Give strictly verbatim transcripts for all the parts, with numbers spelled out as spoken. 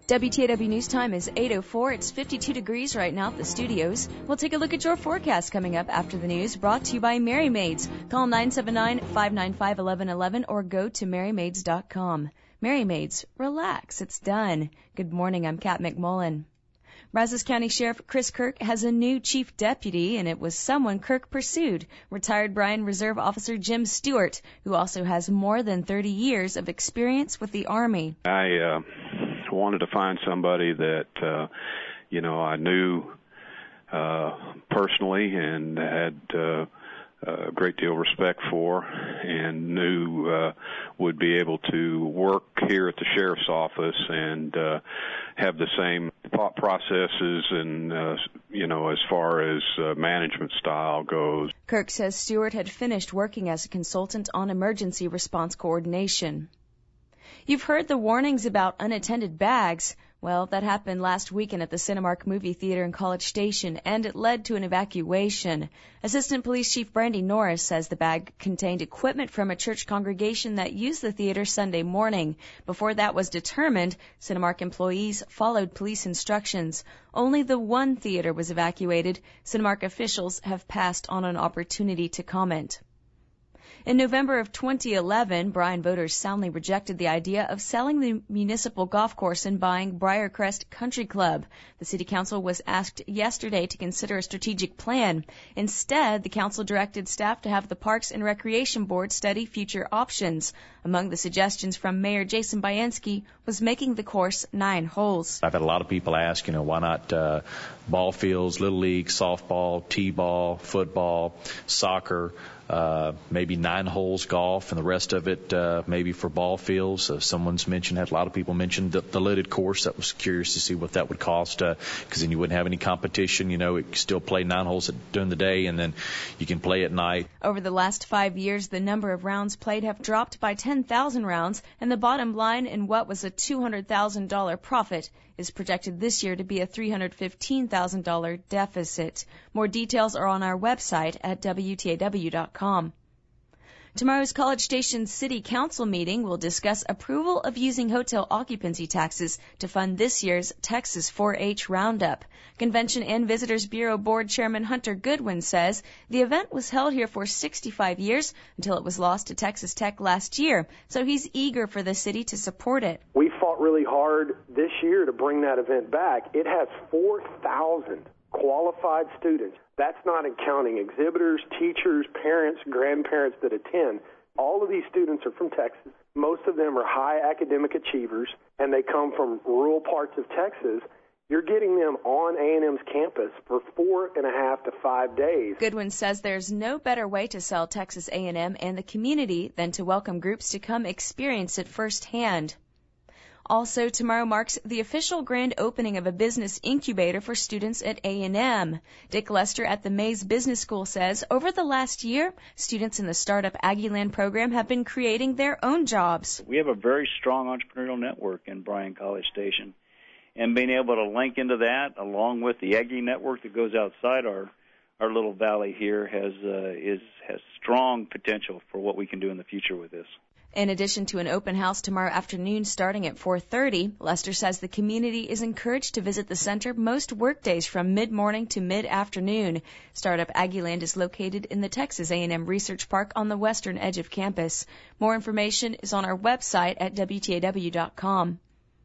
W T A W News Time is eight oh four. It's fifty-two degrees right now at the studios. We'll take a look at your forecast coming up after the news, brought to you by Mary Maids. Call nine seven nine, five nine five, one one one one or go to mary maids dot com. Mary Maids, relax, it's done. Good morning, I'm Kat McMullen. Brazos County Sheriff Chris Kirk has a new chief deputy, and it was someone Kirk pursued, retired Bryan Reserve Officer Jim Stewart, who also has more than thirty years of experience with the Army. I uh, wanted to find somebody that, uh, you know, I knew uh, personally and had uh, a great deal of respect for, and knew uh, would be able to work here at the sheriff's office and uh, have the same thought processes and, uh, you know, as far as uh, management style goes. Kirk says Stewart had finished working as a consultant on emergency response coordination. You've heard the warnings about unattended bags. Well, that happened last weekend at the Cinemark movie theater in College Station, and it led to an evacuation. Assistant Police Chief Brandy Norris says the bag contained equipment from a church congregation that used the theater Sunday morning. Before that was determined, Cinemark employees followed police instructions. Only the one theater was evacuated. Cinemark officials have passed on an opportunity to comment. In November of twenty eleven, Bryan voters soundly rejected the idea of selling the municipal golf course and buying Briarcrest Country Club. The city council was asked yesterday to consider a strategic plan. Instead, the council directed staff to have the Parks and Recreation Board study future options. Among the suggestions from Mayor Jason Bayanski was making the course nine holes. I've had a lot of people ask, you know, why not uh, ball fields, little league, softball, t-ball, football, soccer, Uh, maybe nine holes golf, and the rest of it uh, maybe for ball fields. Uh, someone's mentioned, had a lot of people mentioned the, the lidded course. That was curious to see what that would cost, because uh, then you wouldn't have any competition. You know, you could still play nine holes at, during the day, and then you can play at night. Over the last five years, the number of rounds played have dropped by ten thousand rounds, and the bottom line in what was a two hundred thousand dollars profit is projected this year to be a three hundred fifteen thousand dollars deficit. More details are on our website at W T A W dot com. Tomorrow's College Station City Council meeting will discuss approval of using hotel occupancy taxes to fund this year's Texas four H Roundup. Convention and Visitors Bureau Board Chairman Hunter Goodwin says the event was held here for sixty-five years until it was lost to Texas Tech last year, so he's eager for the city to support it. We fought really hard this year to bring that event back. It has four thousand qualified students. That's not counting exhibitors, teachers, parents, grandparents that attend. All of these students are from Texas. Most of them are high academic achievers, and they come from rural parts of Texas. You're getting them on A and M's campus for four and a half to five days. Goodwin says there's no better way to sell Texas A and M and the community than to welcome groups to come experience it firsthand. Also, tomorrow marks the official grand opening of a business incubator for students at A and M. Dick Lester at the Mays Business School says over the last year, students in the Startup Aggieland program have been creating their own jobs. We have a very strong entrepreneurial network in Bryan College Station, and being able to link into that along with the Aggie network that goes outside our our little valley here has uh, is has strong potential for what we can do in the future with this. In addition to an open house tomorrow afternoon starting at four thirty, Lester says the community is encouraged to visit the center most workdays from mid-morning to mid-afternoon. Startup Aggieland is located in the Texas A and M Research Park on the western edge of campus. More information is on our website at W T A W dot com.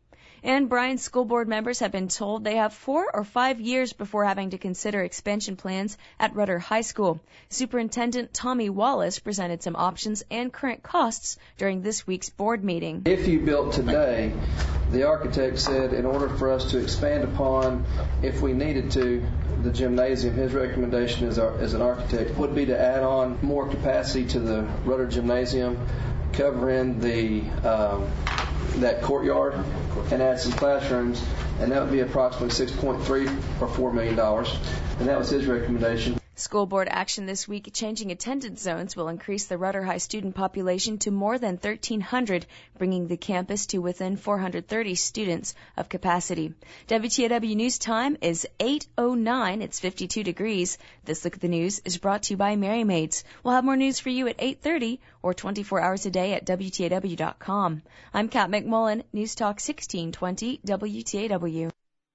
And Bryan school board members have been told they have four or five years before having to consider expansion plans at Rudder High School. Superintendent Tommy Wallace presented some options and current costs during this week's board meeting. If you built today, the architect said in order for us to expand upon, if we needed to, the gymnasium, his recommendation as, our, as an architect would be to add on more capacity to the Rudder Gymnasium, covering the um, that courtyard and add some classrooms, and that would be approximately six point three or four million dollars, and that was his recommendation. School board action this week changing attendance zones will increase the Rudder High student population to more than thirteen hundred, bringing the campus to within four hundred thirty students of capacity. W T A W News time is eight oh nine. It's fifty-two degrees. This Look at the News is brought to you by Mary Maids. We'll have more news for you at eight thirty or twenty-four hours a day at W T A W dot com. I'm Kat McMullen, News Talk sixteen twenty W T A W.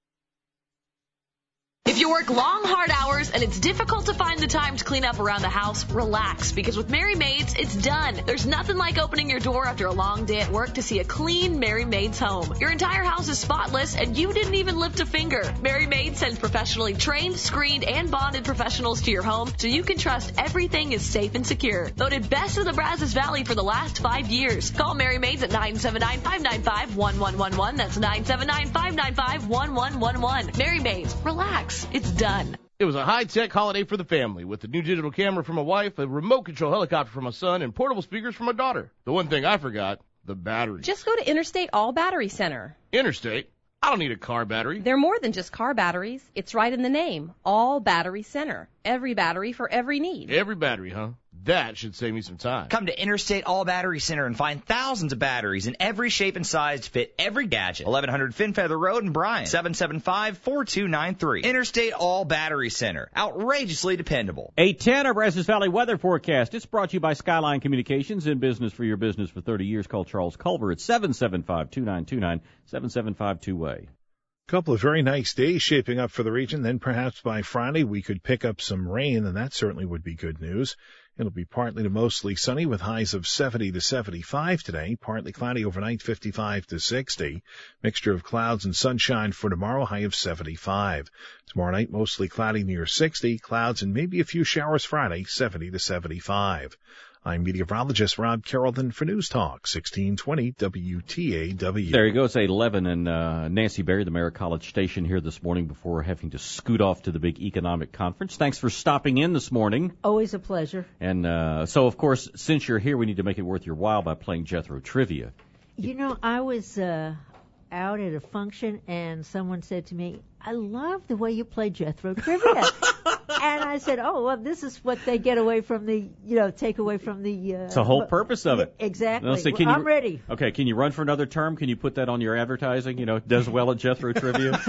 If you work long, hard hours and it's difficult to find the time to clean up around the house, relax, because with Mary Maids, it's done. There's nothing like opening your door after a long day at work to see a clean Mary Maids home. Your entire house is spotless and you didn't even lift a finger. Mary Maids sends professionally trained, screened, and bonded professionals to your home so you can trust everything is safe and secure. Voted best of the Brazos Valley for the last five years. Call Mary Maids at nine seven nine, five nine five, one one one one. That's nine seven nine, five nine five, one one one one. Mary Maids, relax. It's done. It was a high-tech holiday for the family with a new digital camera from my wife, a remote-control helicopter from my son, and portable speakers from my daughter. The one thing I forgot, the battery. Just go to Interstate All Battery Center. Interstate? I don't need a car battery. They're more than just car batteries. It's right in the name. All Battery Center. Every battery for every need. Every battery, huh? That should save me some time. Come to Interstate All Battery Center and find thousands of batteries in every shape and size to fit every gadget. eleven hundred Finfeather Road in Bryan. seven seven five, four two nine three. Interstate All Battery Center. Outrageously dependable. eight ten, our Brazos Valley weather forecast. It's brought to you by Skyline Communications, in business for your business for thirty years. Call Charles Culver at seven seven five, two nine two nine, seven seven five two way. Couple of very nice days shaping up for the region. Then perhaps by Friday we could pick up some rain, and that certainly would be good news. It'll be partly to mostly sunny with highs of seventy to seventy-five today. Partly cloudy overnight, fifty-five to sixty. Mixture of clouds and sunshine for tomorrow, high of seventy-five. Tomorrow night, mostly cloudy near sixty. Clouds and maybe a few showers Friday, seventy to seventy-five. I'm meteorologist Rob Carrollton for News Talk sixteen twenty W T A W. There you go. It's eight eleven, and uh, Nancy Berry, the Mayor of College Station, here this morning before having to scoot off to the big economic conference. Thanks for stopping in this morning. Always a pleasure. And uh, so, of course, since you're here, we need to make it worth your while by playing Jethro Trivia. You know, I was uh, out at a function, and someone said to me, I love the way you play Jethro Trivia. And I said, oh, well, this is what they get away from the, you know, take away from the... Uh, it's the whole purpose of it. Exactly. Say, well, I'm you, ready. Okay, can you run for another term? Can you put that on your advertising? You know, does well at Jethro Trivia?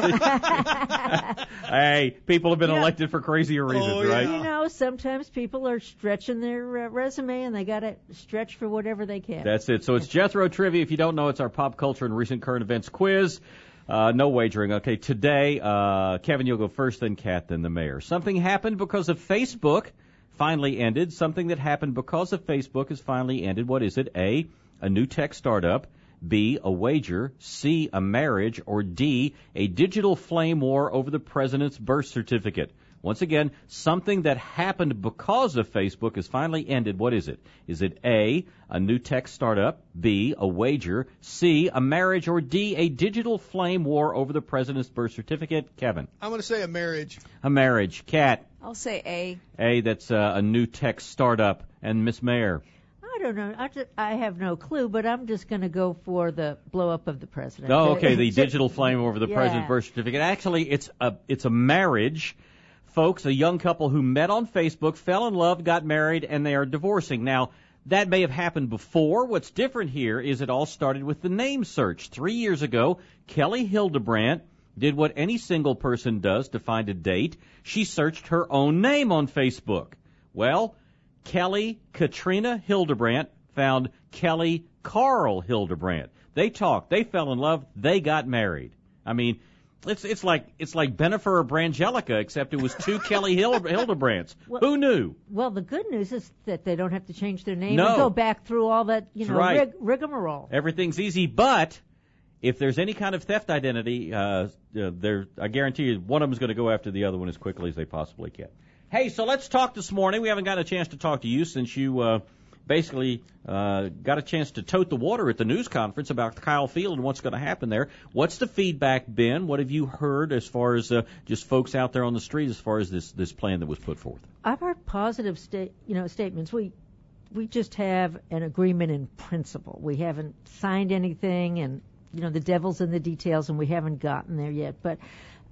Hey, people have been you elected know, for crazier reasons, oh, right? You know, sometimes people are stretching their uh, resume, and they got to stretch for whatever they can. That's it. So it's Jethro Trivia. If you don't know, it's our pop culture and recent current events quiz. Uh, no wagering. Okay, today, uh, Kevin, you'll go first, then Kat, then the mayor. Something happened because of Facebook finally ended. Something that happened because of Facebook has finally ended. What is it? A, a new tech startup. B, a wager. C, a marriage. Or D, a digital flame war over the president's birth certificate. Once again, something that happened because of Facebook has finally ended. What is it? Is it A, a new tech startup, B, a wager, C, a marriage, or D, a digital flame war over the president's birth certificate? Kevin. I'm going to say a marriage. A marriage. Kat. I'll say A. A, that's uh, a new tech startup. And Miss Mayor. I don't know. I, just, I have no clue, but I'm just going to go for the blow up of the president. Oh, okay, the digital flame over the yeah. president's birth certificate. Actually, it's a it's a marriage. Folks, a young couple who met on Facebook, fell in love, got married, and they are divorcing. Now, that may have happened before. What's different here is it all started with the name search. Three years ago, Kelly Hildebrandt did what any single person does to find a date. She searched her own name on Facebook. Well, Kelly Katrina Hildebrandt found Kelly Carl Hildebrandt. They talked. They fell in love. They got married. I mean... It's it's like it's like Bennifer or Brangelica, except it was two Kelly Hildebrandts. Well, Who knew? Well, the good news is that they don't have to change their name no. and go back through all that, you That's know, right. rig- rigmarole. Everything's easy, but if there's any kind of theft identity, uh, uh, there I guarantee you one of them's going to go after the other one as quickly as they possibly can. Hey, so let's talk this morning. We haven't gotten a chance to talk to you since you uh, basically uh, got a chance to tote the water at the news conference about Kyle Field and what's going to happen there. What's the feedback been? What have you heard as far as uh, just folks out there on the street as far as this, this plan that was put forth? I've heard positive sta- you know, statements. We we just have an agreement in principle. We haven't signed anything, and, you know, the devil's in the details, and we haven't gotten there yet. But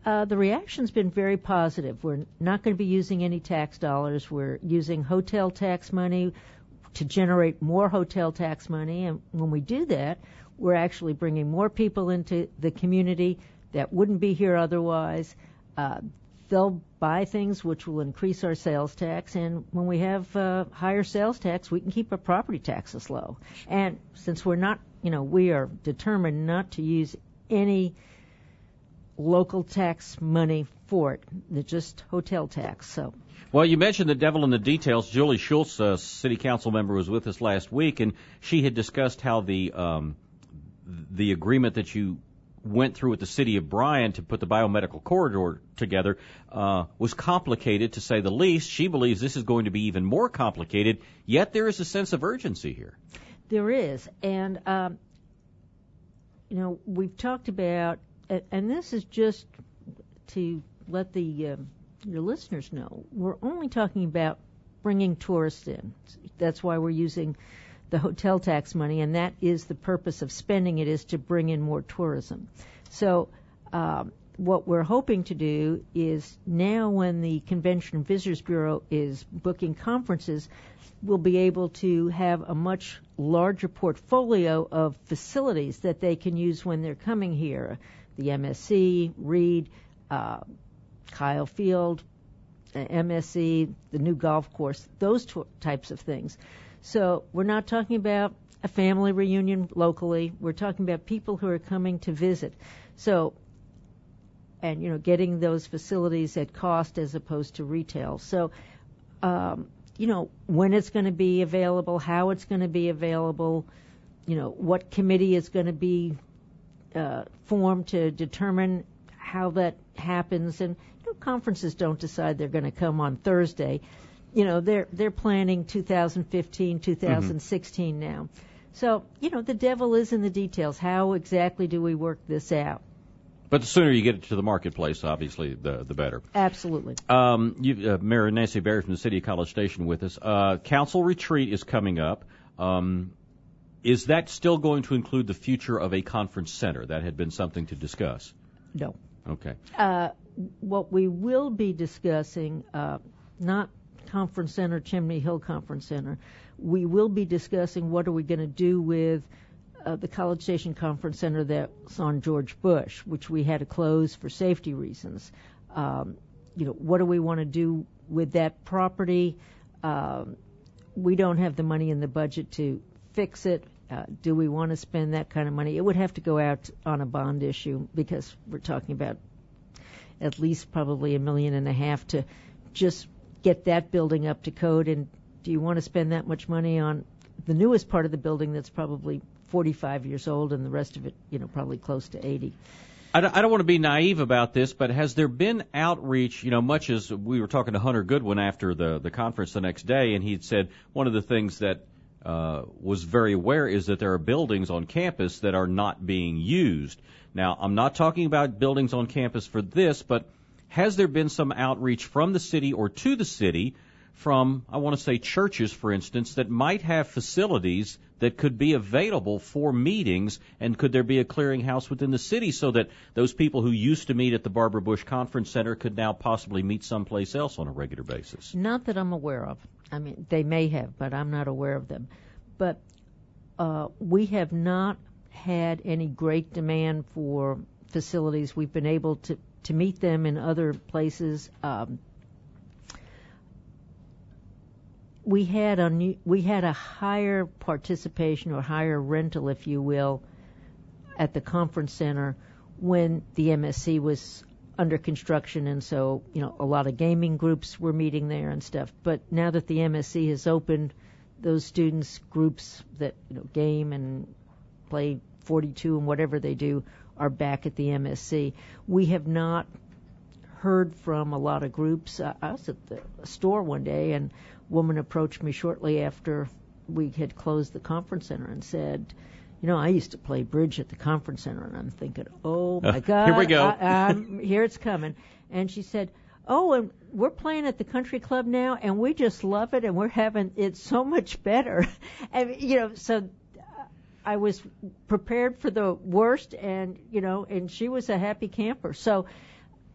Uh, the reaction's been very positive. We're not going to be using any tax dollars. We're using hotel tax money to generate more hotel tax money. And when we do that, we're actually bringing more people into the community that wouldn't be here otherwise. Uh, they'll buy things which will increase our sales tax. And when we have uh, higher sales tax, we can keep our property taxes low. And since we're not, you know, we are determined not to use any local tax money for it. It's just hotel tax. So. Well, you mentioned the devil in the details. Julie Schultz, a city council member, was with us last week, and she had discussed how the um, the agreement that you went through with the city of Bryan to put the biomedical corridor together uh, was complicated, to say the least. She believes this is going to be even more complicated, yet there is a sense of urgency here. There is. And, um, you know, we've talked about, and this is just to let the uh, your listeners know, we're only talking about bringing tourists in. That's why we're using the hotel tax money, and that is the purpose of spending it, is to bring in more tourism. So um, what we're hoping to do is, now when the Convention and Visitors Bureau is booking conferences, we'll be able to have a much larger portfolio of facilities that they can use when they're coming here. The M S C, Reed, uh, Kyle Field, uh, M S C, the new golf course, those t- types of things. So we're not talking about a family reunion locally. We're talking about people who are coming to visit. So, and, you know, getting those facilities at cost as opposed to retail. So, um, you know, when it's going to be available, how it's going to be available, you know, what committee is going to be uh, formed to determine how that happens. And, you know, conferences don't decide they're going to come on Thursday. You know, they're they're planning two thousand fifteen, two thousand sixteen mm-hmm. now. So, you know, the devil is in the details. How exactly do we work this out? But the sooner you get it to the marketplace, obviously, the the better. Absolutely. Um, you, uh, Mayor Nancy Berry from the City of College Station with us. Uh, council retreat is coming up. Um, is that still going to include the future of a conference center? That had been something to discuss. No. Okay. Uh, what we will be discussing, uh, not Conference Center, Chimney Hill Conference Center, we will be discussing what are we going to do with uh, the College Station Conference Center that's on George Bush, which we had to close for safety reasons. Um, you know, what do we want to do with that property? Um, we don't have the money in the budget to fix it. Uh, do we want to spend that kind of money? It would have to go out on a bond issue, because we're talking about at least probably a million and a half to just get that building up to code. And do you want to spend that much money on the newest part of the building that's probably forty-five years old, and the rest of it, you know, probably close to eighty? I don't, I don't want to be naive about this, but has there been outreach, you know, much as we were talking to Hunter Goodwin after the, the conference the next day, and he'd said one of the things that uh, was very aware is that there are buildings on campus that are not being used. Now, I'm not talking about buildings on campus for this, but has there been some outreach from the city or to the city from, I want to say, churches, for instance, that might have facilities that could be available for meetings, and could there be a clearinghouse within the city so that those people who used to meet at the Barbara Bush Conference Center could now possibly meet someplace else on a regular basis? Not that I'm aware of. I mean, they may have, but I'm not aware of them. But uh, we have not had any great demand for facilities. We've been able to to meet them in other places. Um, we had a new, we had a higher participation, or higher rental, if you will, at the conference center when the M S C was under construction, and so, you know, a lot of gaming groups were meeting there and stuff. But now that the M S C has opened, those students groups that, you know, game and play forty-two and whatever they do are back at the M S C. We have not heard from a lot of groups. Uh, I was at the store one day, and a woman approached me shortly after we had closed the conference center and said, you know, I used to play bridge at the conference center. And I'm thinking, oh, my uh, God. Here we go. I, I'm, here it's coming. And she said, oh, and we're playing at the country club now, and we just love it, and we're having it so much better. And, you know, so I was prepared for the worst, and, you know, and she was a happy camper. So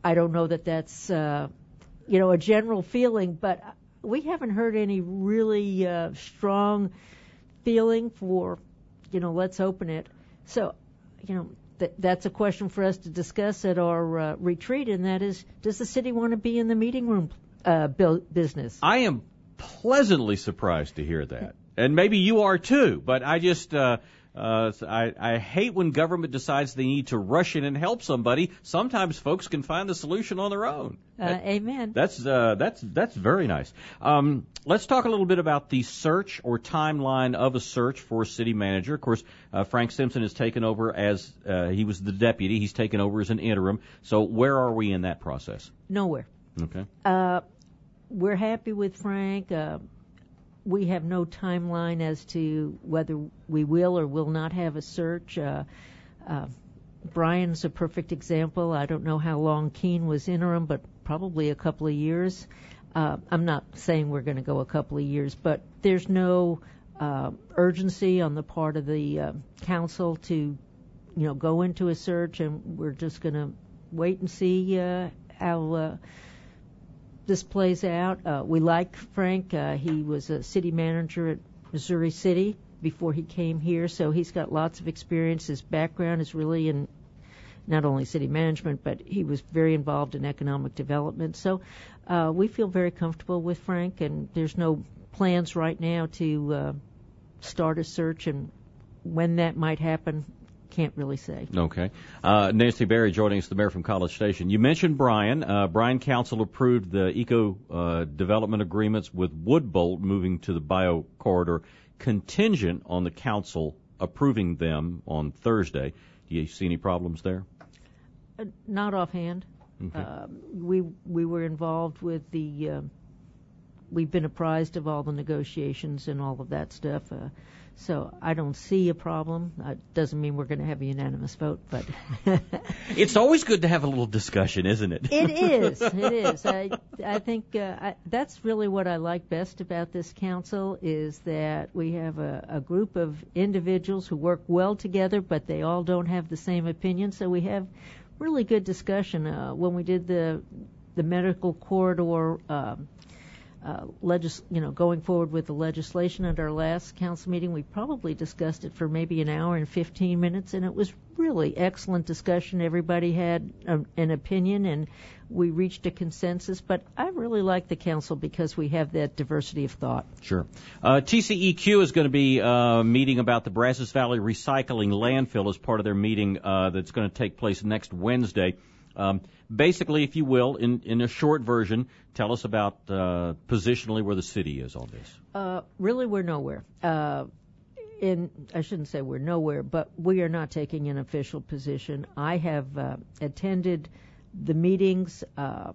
I don't know that that's, uh, you know, a general feeling, but we haven't heard any really uh, strong feeling for, you know, let's open it. So, you know, th- that's a question for us to discuss at our uh, retreat, and that is, does the city want to be in the meeting room uh, business? I am pleasantly surprised to hear that. And maybe you are too, but I just, uh, uh, I, I hate when government decides they need to rush in and help somebody. Sometimes folks can find the solution on their own. Uh, that, amen. That's, uh, that's, that's very nice. Um, let's talk a little bit about the search or timeline of a search for a city manager. Of course, uh, Frank Simpson has taken over as, uh, he was the deputy. He's taken over as an interim. So where are we in that process? Nowhere. Okay. Uh, we're happy with Frank. Uh, We have no timeline as to whether we will or will not have a search. Uh, uh, Brian's a perfect example. I don't know how long Keene was interim, but probably a couple of years. Uh, I'm not saying we're going to go a couple of years, but there's no uh, urgency on the part of the uh, council to, you know, go into a search, and we're just going to wait and see uh, how uh, this plays out. Uh, we like Frank. Uh, he was a city manager at Missouri City before he came here, so he's got lots of experience. His background is really in not only city management, but he was very involved in economic development. So uh, we feel very comfortable with Frank, and there's no plans right now to uh, start a search, and when that might happen, can't really say. Okay. Uh, Nancy Berry joining us, the mayor from College Station. You mentioned Bryan. Uh, Bryan Council approved the eco uh, development agreements with Woodbolt moving to the bio corridor, contingent on the council approving them on Thursday. Do you see any problems there? Uh, not offhand. Okay. Uh, we we were involved with the. Uh, we've been apprised of all the negotiations and all of that stuff. Uh, So I don't see a problem. It doesn't mean we're going to have a unanimous vote, but it's always good to have a little discussion, isn't it? It is. It is. I I think uh, I, that's really what I like best about this council is that we have a, a group of individuals who work well together, but they all don't have the same opinion. So we have really good discussion. Uh, when we did the the medical corridor. Um, Uh, legis- you know, going forward with the legislation at our last council meeting, we probably discussed it for maybe an hour and fifteen minutes, and it was really excellent discussion. Everybody had a, an opinion, and we reached a consensus. But I really like the council because we have that diversity of thought. Sure. Uh, T C E Q is going to be uh, meeting about the Brazos Valley Recycling Landfill as part of their meeting uh, that's going to take place next Wednesday. Um, basically, if you will, in, in a short version, tell us about uh, positionally where the city is on this. Uh, really, we're nowhere. Uh, in I shouldn't say we're nowhere, but we are not taking an official position. I have uh, attended the meetings uh,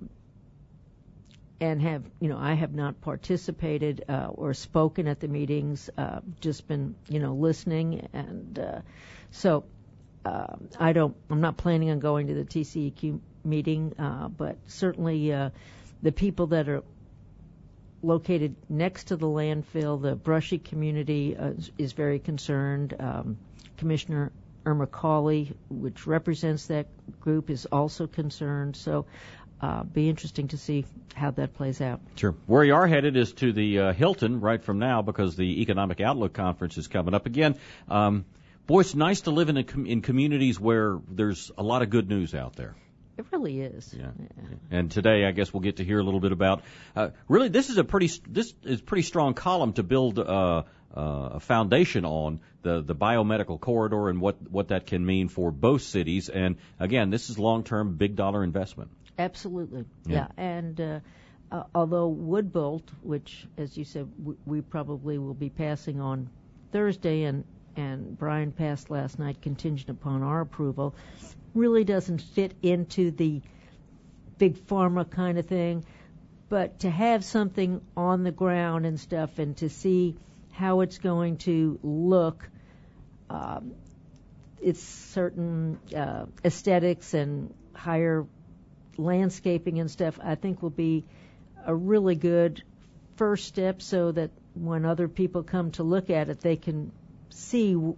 and have, you know, I have not participated uh, or spoken at the meetings. Uh, just been, you know, listening, and uh, so. Uh, I don't. I'm not planning on going to the T C E Q meeting, uh, but certainly uh, the people that are located next to the landfill, the Brushy community, uh, is, is very concerned. Um, Commissioner Irma Cawley, which represents that group, is also concerned. So, uh, be interesting to see how that plays out. Sure. Where you are headed is to the uh, Hilton right from now because the Economic Outlook Conference is coming up again. Um, Boy, it's nice to live in a com- in communities where there's a lot of good news out there. It really is. Yeah. yeah. And today, I guess we'll get to hear a little bit about. Uh, really, this is a pretty this is a pretty strong column to build uh, uh, a foundation on the the biomedical corridor and what what that can mean for both cities. And again, this is long term, big dollar investment. Absolutely. Yeah. yeah. And uh, uh, although Woodbolt, which, as you said, w- we probably will be passing on Thursday, and and Bryan passed last night contingent upon our approval, really doesn't fit into the big pharma kind of thing. But to have something on the ground and stuff and to see how it's going to look, um, it's certain uh, aesthetics and higher landscaping and stuff, I think will be a really good first step so that when other people come to look at it, they can see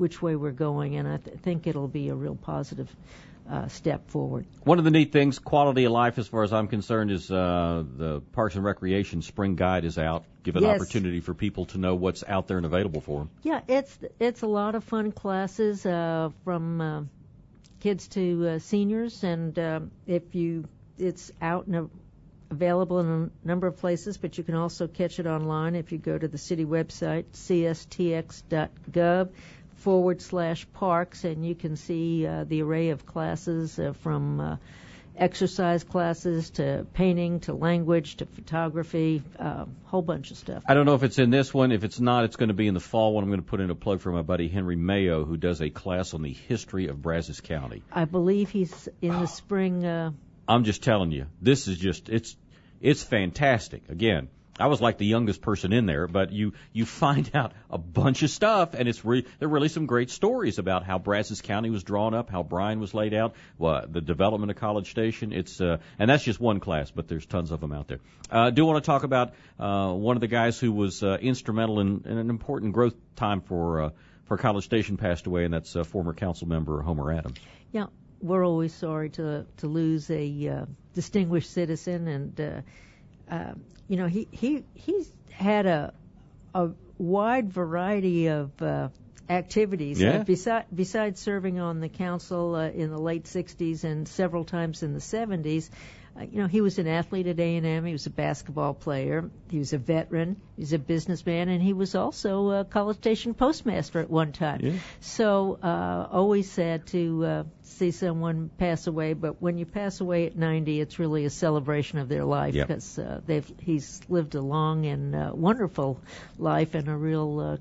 which way we're going, and I th- think it'll be a real positive uh, step forward. One of the neat things, quality of life, as far as I'm concerned, is uh, the Parks and Recreation Spring Guide is out. Give an Yes. opportunity for people to know what's out there and available for them. Yeah, it's it's a lot of fun classes uh, from uh, kids to uh, seniors, and uh, if you, it's out and available in a number of places, but you can also catch it online if you go to the city website, c s t x dot gov forward slash parks, and you can see uh, the array of classes uh, from uh, exercise classes to painting to language to photography, a uh, whole bunch of stuff. I don't know if it's in this one. If it's not, it's going to be in the fall one. I'm going to put in a plug for my buddy Henry Mayo, who does a class on the history of Brazos County. I believe he's in the spring. Uh, I'm just telling you, this is just, it's it's fantastic. Again, I was like the youngest person in there, but you you find out a bunch of stuff, and it's re- there are really some great stories about how Brazos County was drawn up, how Bryan was laid out, well, the development of College Station. It's uh, and that's just one class, but there's tons of them out there. I uh, do want to talk about uh, one of the guys who was uh, instrumental in, in an important growth time for uh, for College Station passed away, and that's uh, former council member Homer Adams. Yeah, we're always sorry to to lose a uh, distinguished citizen, and uh, uh, you know he he he's had a a wide variety of uh, activities. Yeah. Uh, besides besides serving on the council uh, in the late sixties and several times in the seventies. Uh, you know, he was an athlete at A and M. He was a basketball player. He was a veteran. He was a businessman, and he was also a College Station postmaster at one time. Yeah. So, uh, always sad to uh, see someone pass away. But when you pass away at ninety, it's really a celebration of their life Yep. because uh, they've he's lived a long and uh, wonderful life and a real uh,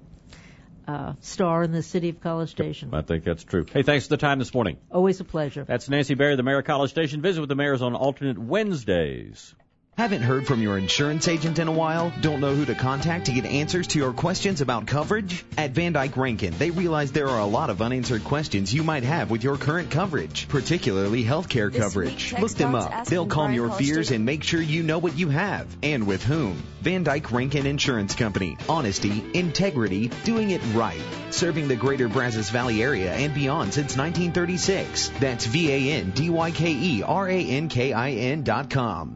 uh, star in the city of College Station. I think that's true. Hey, thanks for the time this morning. Always a pleasure. That's Nancy Berry, the mayor of College Station. Visit with the mayors on alternate Wednesdays. Haven't heard from your insurance agent in a while? Don't know who to contact to get answers to your questions about coverage? At Van Dyke Rankin, they realize there are a lot of unanswered questions you might have with your current coverage, particularly healthcare coverage. Look them up. They'll calm your fears and make sure you know what you have and with whom. Van Dyke Rankin Insurance Company. Honesty, integrity, doing it right. Serving the greater Brazos Valley area and beyond since nineteen thirty-six. That's V A N D Y K E R A N K I N dot com.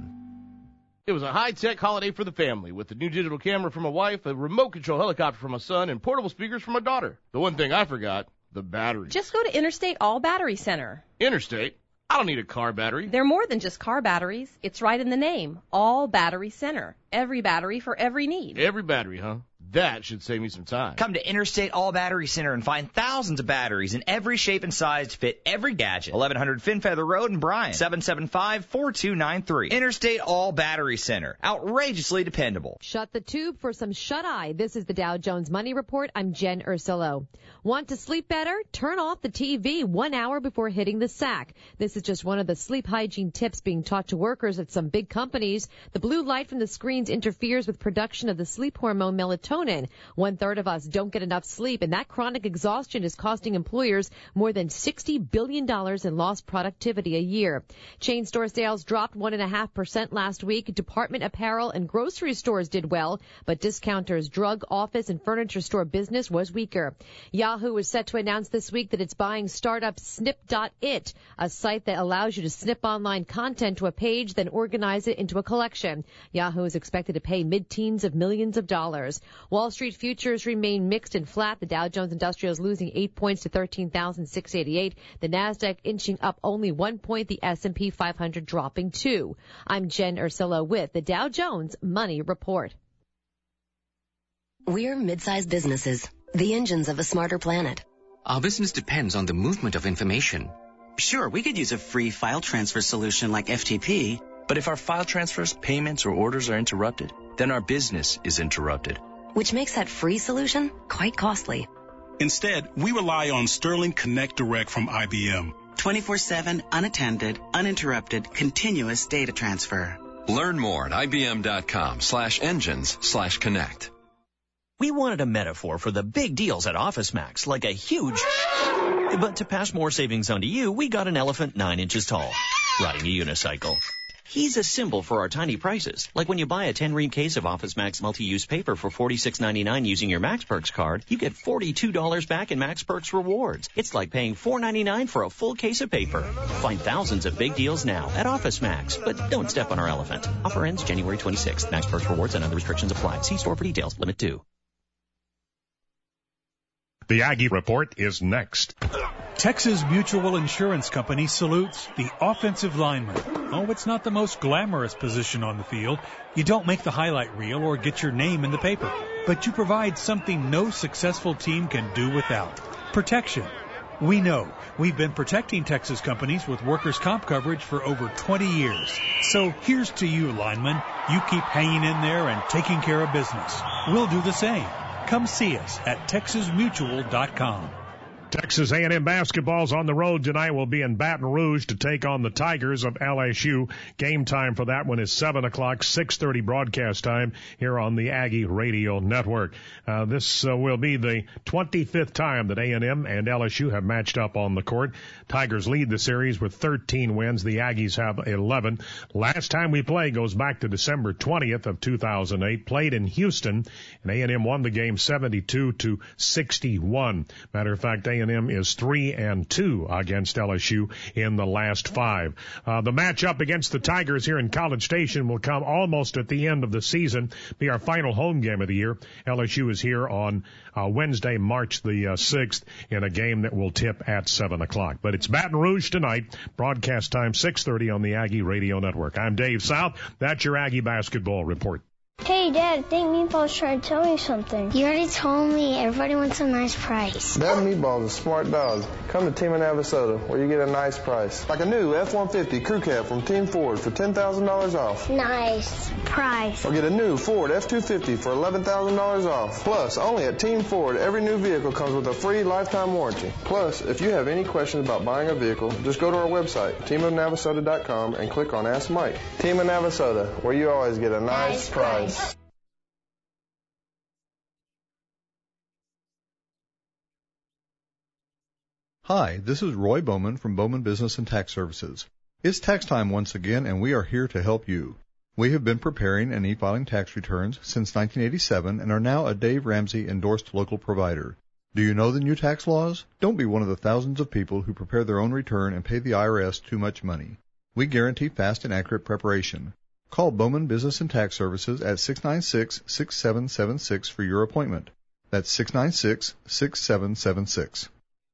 It was a high-tech holiday for the family with a new digital camera from my wife, a remote control helicopter from my son, and portable speakers from my daughter. The one thing I forgot, the batteries. Just go to Interstate All Battery Center. Interstate? I don't need a car battery. They're more than just car batteries. It's right in the name. All Battery Center. Every battery for every need. Every battery, huh? That should save me some time. Come to Interstate All Battery Center and find thousands of batteries in every shape and size to fit every gadget. eleven hundred Finfeather Road in Bryan. seven seven five, four two nine three. Interstate All Battery Center. Outrageously dependable. Shut the tube for some shut-eye. This is the Dow Jones Money Report. I'm Jen Ursullo. Want to sleep better? Turn off the T V one hour before hitting the sack. This is just one of the sleep hygiene tips being taught to workers at some big companies. The blue light from the screens interferes with production of the sleep hormone melatonin. One third of us don't get enough sleep, and that chronic exhaustion is costing employers more than sixty billion dollars in lost productivity a year. Chain store sales dropped one point five percent last week. Department apparel and grocery stores did well, but discounters, drug, office, and furniture store business was weaker. Yahoo is set to announce this week that it's buying startup Snip dot it, a site that allows you to snip online content to a page, then organize it into a collection. Yahoo is expected to pay mid-teens of millions of dollars. Wall Street futures remain mixed and flat. The Dow Jones Industrial is losing eight points to thirteen thousand six hundred eighty-eight. The Nasdaq inching up only one point. The S and P five hundred dropping two. I'm Jen Ursullo with the Dow Jones Money Report. We're mid-sized businesses, the engines of a smarter planet. Our business depends on the movement of information. Sure, we could use a free file transfer solution like F T P, but if our file transfers, payments, or orders are interrupted, then our business is interrupted. Which makes that free solution quite costly. Instead, we rely on Sterling Connect Direct from I B M. twenty-four seven, unattended, uninterrupted, continuous data transfer. Learn more at ibm.com slash engines slash connect. We wanted a metaphor for the big deals at OfficeMax, like a huge... But to pass more savings on to you, we got an elephant nine inches tall, riding a unicycle. He's a symbol for our tiny prices. Like when you buy a ten-ream case of Office Max multi-use paper for forty-six ninety-nine using your Max Perks card, you get forty-two dollars back in Max Perks rewards. It's like paying four ninety-nine for a full case of paper. Find thousands of big deals now at Office Max, but don't step on our elephant. Offer ends January twenty-sixth. Max Perks rewards and other restrictions apply. See store for details. Limit two. The Aggie Report is next. Texas Mutual Insurance Company salutes the offensive lineman. Oh, it's not the most glamorous position on the field. You don't make the highlight reel or get your name in the paper, but you provide something no successful team can do without: protection. We know. We've been protecting Texas companies with workers' comp coverage for over twenty years. So here's to you, linemen. You keep hanging in there and taking care of business. We'll do the same. Come see us at texas mutual dot com. Texas A and M basketball's on the road tonight. Will be in Baton Rouge to take on the Tigers of L S U. Game time for that one is seven o'clock, six thirty broadcast time here on the Aggie Radio Network. Uh, this uh, will be the twenty-fifth time that A and M and L S U have matched up on the court. Tigers lead the series with thirteen wins. The Aggies have eleven. Last time we played goes back to December twentieth of two thousand eight. Played in Houston, and A and M won the game seventy-two to sixty-one. Matter of fact, A and M is three and two against L S U in the last five. Uh, the matchup against the Tigers here in College Station will come almost at the end of the season, be our final home game of the year. L S U is here on uh, Wednesday, March the uh, sixth, in a game that will tip at seven o'clock. But it's Baton Rouge tonight. Broadcast time six thirty on the Aggie Radio Network. I'm Dave South. That's your Aggie Basketball Report. Hey, Dad, I think Meatball's trying to tell me something. You already told me everybody wants a nice price. That Meatball's a smart dog. Come to Team of Navasota, where you get a nice price. Like a new F one fifty Crew Cab from Team Ford for ten thousand dollars off. Nice price. Or get a new Ford F two fifty for eleven thousand dollars off. Plus, only at Team Ford, every new vehicle comes with a free lifetime warranty. Plus, if you have any questions about buying a vehicle, just go to our website, team of navasota dot com, and click on Ask Mike. Team of Navasota, where you always get a nice, nice price. price. Hi, this is Roy Bowman from Bowman Business and Tax Services. It's tax time once again, and we are here to help you. We have been preparing and e-filing tax returns since nineteen eighty-seven and are now a Dave Ramsey endorsed local provider. Do you know the new tax laws? Don't be one of the thousands of people who prepare their own return and pay the I R S too much money. We guarantee fast and accurate preparation. Call Bowman Business and Tax Services at six nine six, six seven seven six for your appointment. That's six nine six, six seven seven six.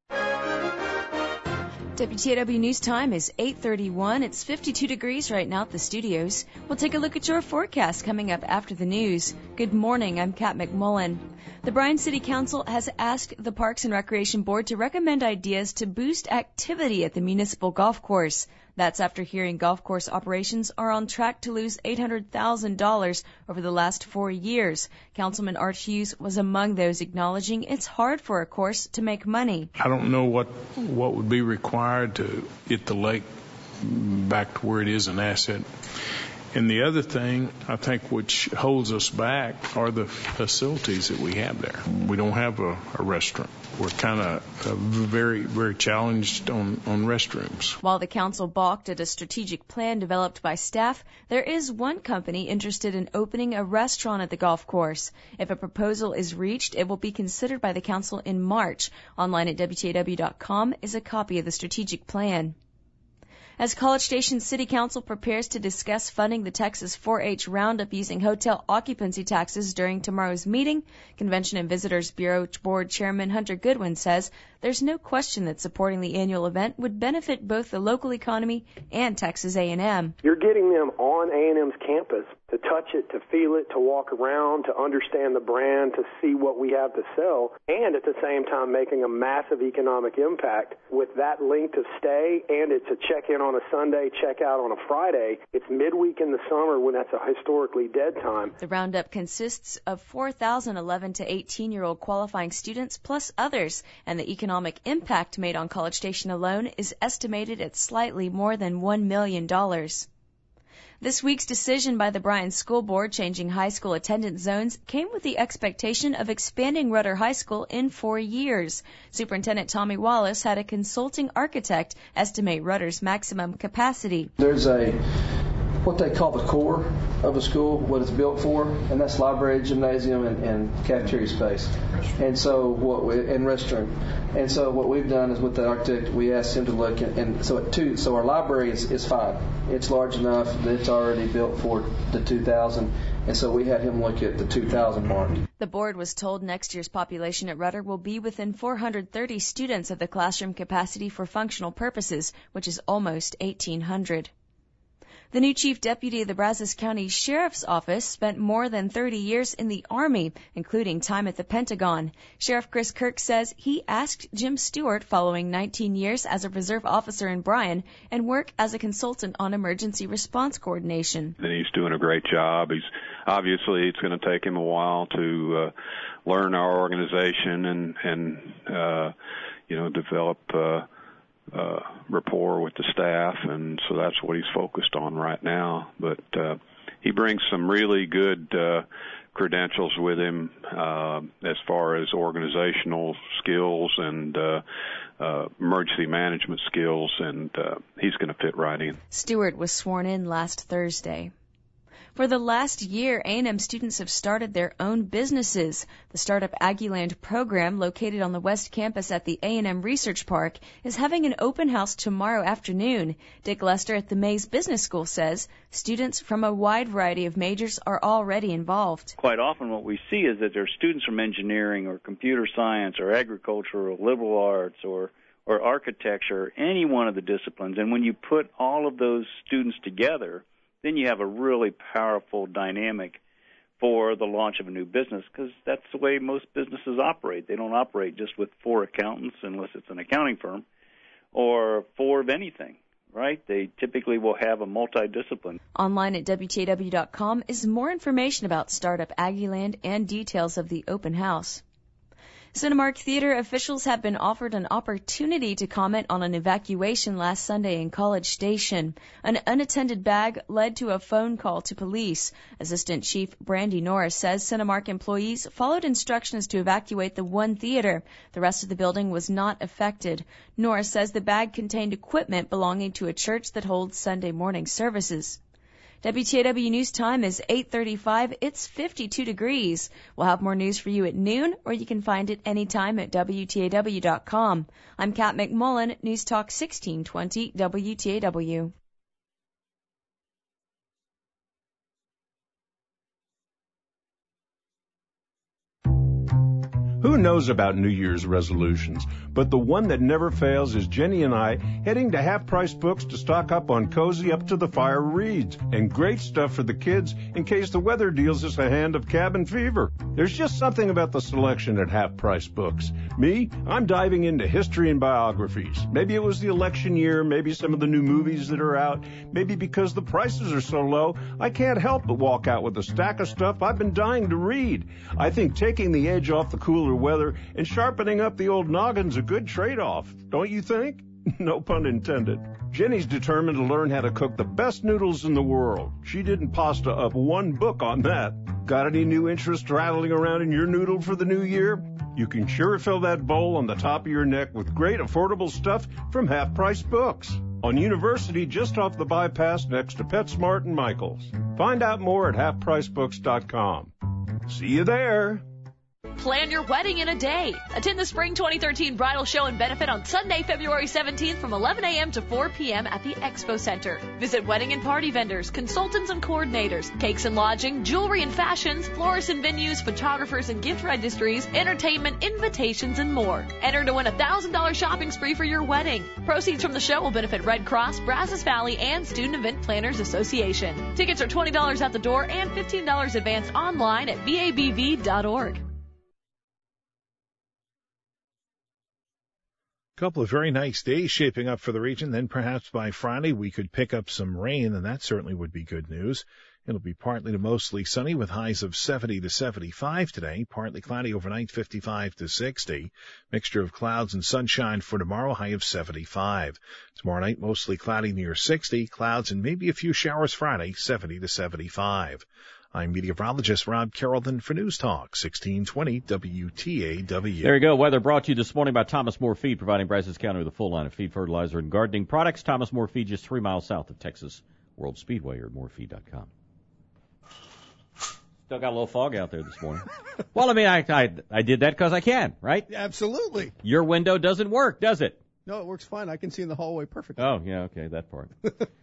W T A W News Time is eight thirty-one. It's fifty-two degrees right now at the studios. We'll take a look at your forecast coming up after the news. Good morning. I'm Kat McMullen. The Bryan City Council has asked the Parks and Recreation Board to recommend ideas to boost activity at the municipal golf course. That's after hearing golf course operations are on track to lose eight hundred thousand dollars over the last four years. Councilman Art Hughes was among those acknowledging it's hard for a course to make money. I don't know what what would be required to get the lake back to where it is an asset. And the other thing, I think, which holds us back are the facilities that we have there. We don't have a, a restaurant. We're kind of uh, very, very challenged on, on restrooms. While the council balked at a strategic plan developed by staff, there is one company interested in opening a restaurant at the golf course. If a proposal is reached, it will be considered by the council in March. Online at W T A W dot com is a copy of the strategic plan. As College Station City Council prepares to discuss funding the Texas four H Roundup using hotel occupancy taxes during tomorrow's meeting, Convention and Visitors Bureau Board Chairman Hunter Goodwin says there's no question that supporting the annual event would benefit both the local economy and Texas A and M. You're getting them on A and M's campus to touch it, to feel it, to walk around, to understand the brand, to see what we have to sell, and at the same time making a massive economic impact with that length of stay, and it's a check-in on a Sunday, check-out on a Friday. It's midweek in the summer when that's a historically dead time. The roundup consists of four thousand eleven to eighteen-year-old qualifying students plus others, and the economic impact made on College Station alone is estimated at slightly more than one million dollars. This week's decision by the Bryan School Board changing high school attendance zones came with the expectation of expanding Rudder High School in four years. Superintendent Tommy Wallace had a consulting architect estimate Rudder's maximum capacity. There's a what they call the core of a school, what it's built for, and that's library, gymnasium, and, and cafeteria space. And so what we, and restroom. And so what we've done is with the architect, we asked him to look, and, and so at two, so our library is, is fine. It's large enough that it's already built for the two thousand, and so we had him look at the two thousand mark. The board was told next year's population at Rudder will be within four hundred thirty students of the classroom capacity for functional purposes, which is almost eighteen hundred. The new chief deputy of the Brazos County Sheriff's Office spent more than thirty years in the Army, including time at the Pentagon. Sheriff Chris Kirk says he asked Jim Stewart, following nineteen years as a reserve officer in Bryan, and work as a consultant on emergency response coordination. And he's doing a great job. He's obviously it's going to take him a while to uh, learn our organization and and uh, you know develop. Uh, Uh, rapport with the staff, and so that's what he's focused on right now. But uh, he brings some really good uh, credentials with him uh, as far as organizational skills and uh, uh, emergency management skills, and uh, he's going to fit right in. Stewart was sworn in last Thursday. For the last year, A and M students have started their own businesses. The Startup Aggieland program, located on the West Campus at the A and M Research Park, is having an open house tomorrow afternoon. Dick Lester at the Mays Business School says students from a wide variety of majors are already involved. Quite often what we see is that there are students from engineering or computer science or agriculture or liberal arts or, or architecture, any one of the disciplines. And when you put all of those students together, then you have a really powerful dynamic for the launch of a new business, because that's the way most businesses operate. They don't operate just with four accountants unless it's an accounting firm, or four of anything, right? They typically will have a multidiscipline. Online at W T A W dot com is more information about Startup Aggieland and details of the open house. Cinemark Theater officials have been offered an opportunity to comment on an evacuation last Sunday in College Station. An unattended bag led to a phone call to police. Assistant Chief Brandy Norris says Cinemark employees followed instructions to evacuate the one theater. The rest of the building was not affected. Norris says the bag contained equipment belonging to a church that holds Sunday morning services. W T A W News time is eight thirty-five. It's fifty-two degrees. We'll have more news for you at noon, or you can find it anytime at W T A W dot com. I'm Kat McMullen, News Talk sixteen twenty W T A W. Who knows about New Year's resolutions? But the one that never fails is Jenny and I heading to Half Price Books to stock up on cozy up to the fire reads and great stuff for the kids in case the weather deals us a hand of cabin fever. There's just something about the selection at Half Price Books. Me, I'm diving into history and biographies. Maybe it was the election year, maybe some of the new movies that are out, maybe because the prices are so low, I can't help but walk out with a stack of stuff I've been dying to read. I think taking the edge off the cooler weather and sharpening up the old noggin's a good trade-off, don't you think? No pun intended. Jenny's determined to learn how to cook the best noodles in the world. She didn't pasta up one book on that. Got any new interest rattling around in your noodle for the new year? You can sure fill that bowl on the top of your neck with great affordable stuff from Half Price Books on University, just off the bypass next to PetSmart and Michael's. Find out more at half price books dot com. See you there. Plan your wedding in a day. Attend the Spring twenty thirteen Bridal Show and Benefit on Sunday, February seventeenth from eleven a.m. to four p.m. at the Expo Center. Visit wedding and party vendors, consultants and coordinators, cakes and lodging, jewelry and fashions, florists and venues, photographers and gift registries, entertainment, invitations, and more. Enter to win a one thousand dollars shopping spree for your wedding. Proceeds from the show will benefit Red Cross, Brazos Valley, and Student Event Planners Association. Tickets are twenty dollars at the door and fifteen dollars advance online at V A B V dot org. Couple of very nice days shaping up for the region. Then perhaps by Friday we could pick up some rain, and that certainly would be good news. It'll be partly to mostly sunny with highs of seventy to seventy-five today. Partly cloudy overnight, fifty-five to sixty. Mixture of clouds and sunshine for tomorrow, high of seventy-five. Tomorrow night mostly cloudy near sixty. Clouds and maybe a few showers Friday, seventy to seventy-five. I'm meteorologist Rob Carrollton for News Talk sixteen twenty W T A W. There you go. Weather brought to you this morning by Thomas More Feed, providing Brazos County with a full line of feed, fertilizer, and gardening products. Thomas More Feed, just three miles south of Texas World Speedway or more feed dot com. Still got a little fog out there this morning. Well, I mean, I, I, I did that because I can, right? Absolutely. Your window doesn't work, does it? No, it works fine. I can see in the hallway perfectly. Oh, yeah, okay, that part.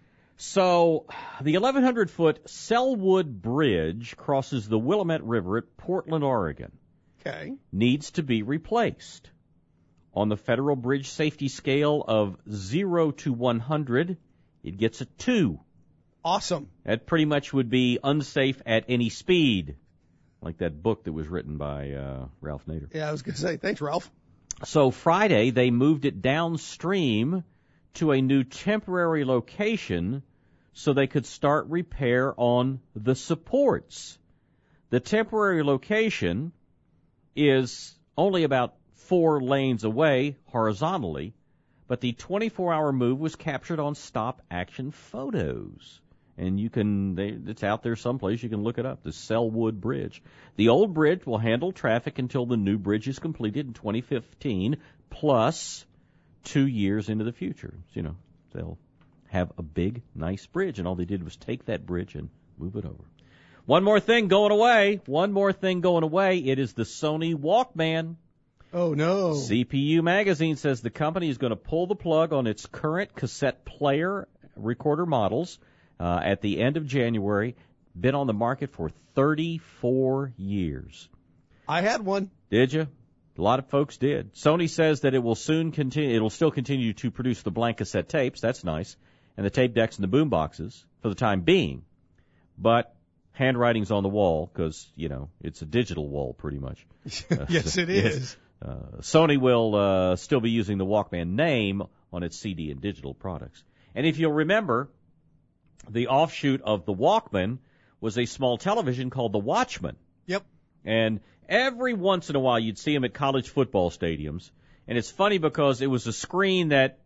So, the eleven hundred foot Selwood Bridge crosses the Willamette River at Portland, Oregon. Okay. Needs to be replaced. On the federal bridge safety scale of zero to one hundred, it gets a two. Awesome. That pretty much would be unsafe at any speed, like that book that was written by uh, Ralph Nader. Yeah, I was going to say, thanks, Ralph. So Friday, they moved it downstream to a new temporary location so they could start repair on the supports. The temporary location is only about four lanes away horizontally, but the twenty-four hour move was captured on stop-action photos. And you can, they, it's out there someplace, you can look it up, the Selwood Bridge. The old bridge will handle traffic until the new bridge is completed in twenty fifteen, plus two years into the future. You know, they'll have a big, nice bridge, and all they did was take that bridge and move it over. One more thing going away, one more thing going away, it is the Sony Walkman. Oh, no. C P U Magazine says the company is going to pull the plug on its current cassette player recorder models uh, at the end of January. Been on the market for thirty-four years. I had one. Did you? A lot of folks did. Sony says that it will soon continue, it'll still continue to produce the blank cassette tapes, that's nice, and the tape decks and the boom boxes for the time being. But handwriting's on the wall because, you know, it's a digital wall pretty much. Uh, yes, so, it is. Yes. Uh, Sony will uh, still be using the Walkman name on its C D and digital products. And if you'll remember, the offshoot of the Walkman was a small television called the Watchman. Yep. And every once in a while you'd see them at college football stadiums. And it's funny because it was a screen that,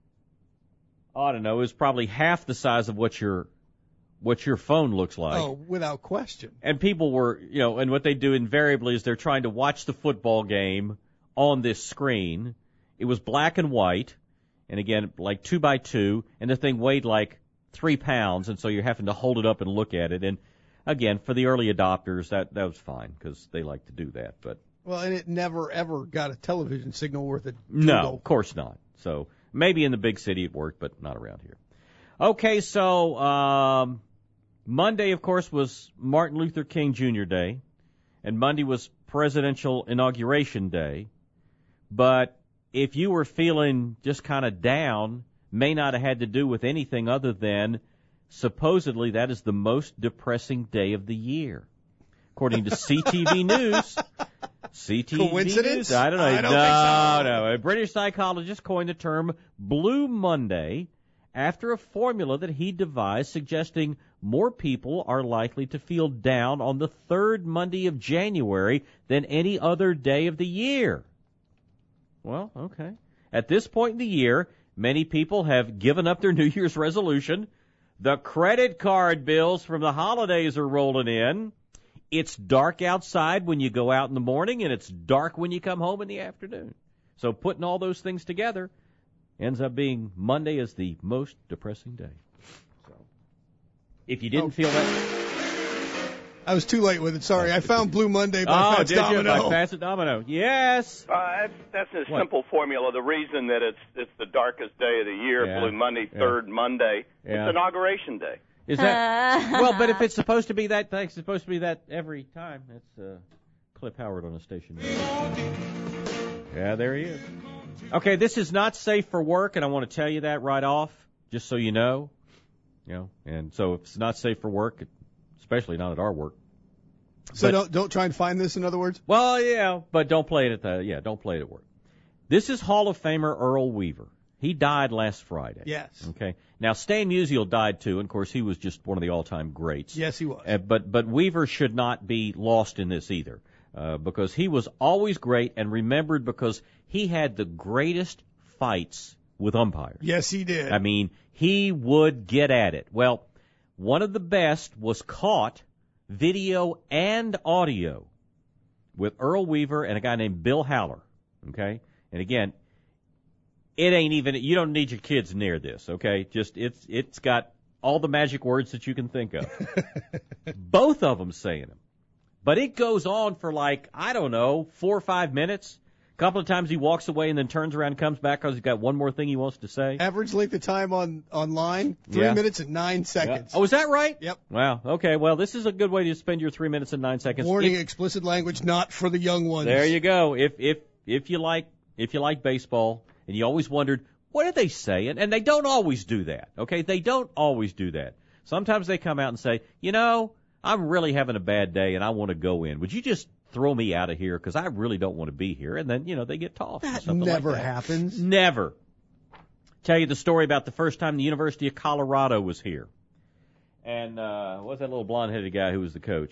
I don't know, it was probably half the size of what your what your phone looks like. Oh, without question. And people were, you know, and what they do invariably is they're trying to watch the football game on this screen. It was black and white, and again, like two by two, and the thing weighed like three pounds, and so you're having to hold it up and look at it. And again, for the early adopters, that, that was fine, because they like to do that. But well, and it never, ever got a television signal worth a no, of course not. So maybe in the big city it worked, but not around here. Okay, so um, Monday, of course, was Martin Luther King Junior Day, and Monday was Presidential Inauguration Day. But if you were feeling just kind of down, may not have had to do with anything other than supposedly that is the most depressing day of the year. According to C T V News. C T V Coincidence? News, I don't know. I don't no, think so. no. A British psychologist coined the term Blue Monday after a formula that he devised suggesting more people are likely to feel down on the third Monday of January than any other day of the year. Well, okay. At this point in the year, many people have given up their New Year's resolution. The credit card bills from the holidays are rolling in. It's dark outside when you go out in the morning, and it's dark when you come home in the afternoon. So putting all those things together ends up being Monday is the most depressing day. So if you didn't oh. feel that... I was too late with it. Sorry. I found Blue Monday by oh, Fats did Domino. You? By Fats Domino. Yes. Uh, that's, that's a what? simple formula. The reason that it's it's the darkest day of the year, yeah. Blue Monday, yeah. third Monday, yeah. it's Inauguration Day. Is that well? But if it's supposed to be that, it's supposed to be that every time. That's uh, Cliff Howard on a station. Yeah, there he is. Okay, this is not safe for work, and I want to tell you that right off, just so you know. You know, and so if it's not safe for work, especially not at our work. So but, don't don't try and find this, in other words? Well, yeah, but don't play it at the yeah, don't play it at work. This is Hall of Famer Earl Weaver. He died last Friday. Yes. Okay. Now Stan Musial died too, and of course he was just one of the all-time greats. Yes, he was. Uh, but but Weaver should not be lost in this either, uh, because he was always great and remembered because he had the greatest fights with umpires. Yes, he did. I mean, he would get at it. Well, one of the best was caught, video and audio, with Earl Weaver and a guy named Bill Haller. Okay? And again, it ain't even, you don't need your kids near this, okay? Just, it's, it's got all the magic words that you can think of. Both of them saying them. But it goes on for like, I don't know, four or five minutes. A couple of times he walks away and then turns around and comes back because he's got one more thing he wants to say. Average length of time on online, three Yeah. minutes and nine seconds. Yeah. Oh, is that right? Yep. Wow. Okay. Well, this is a good way to spend your three minutes and nine seconds. Warning, If- explicit language not for the young ones. There you go. If if if you like if you like baseball and you always wondered what are they saying, and they don't always do that. Okay, they don't always do that. Sometimes they come out and say, you know, I'm really having a bad day and I want to go in. Would you just throw me out of here because I really don't want to be here? And then you know they get tossed. That something never like that. happens. Never. Tell you the story about the first time the University of Colorado was here. And uh, what was that little blonde-headed guy who was the coach?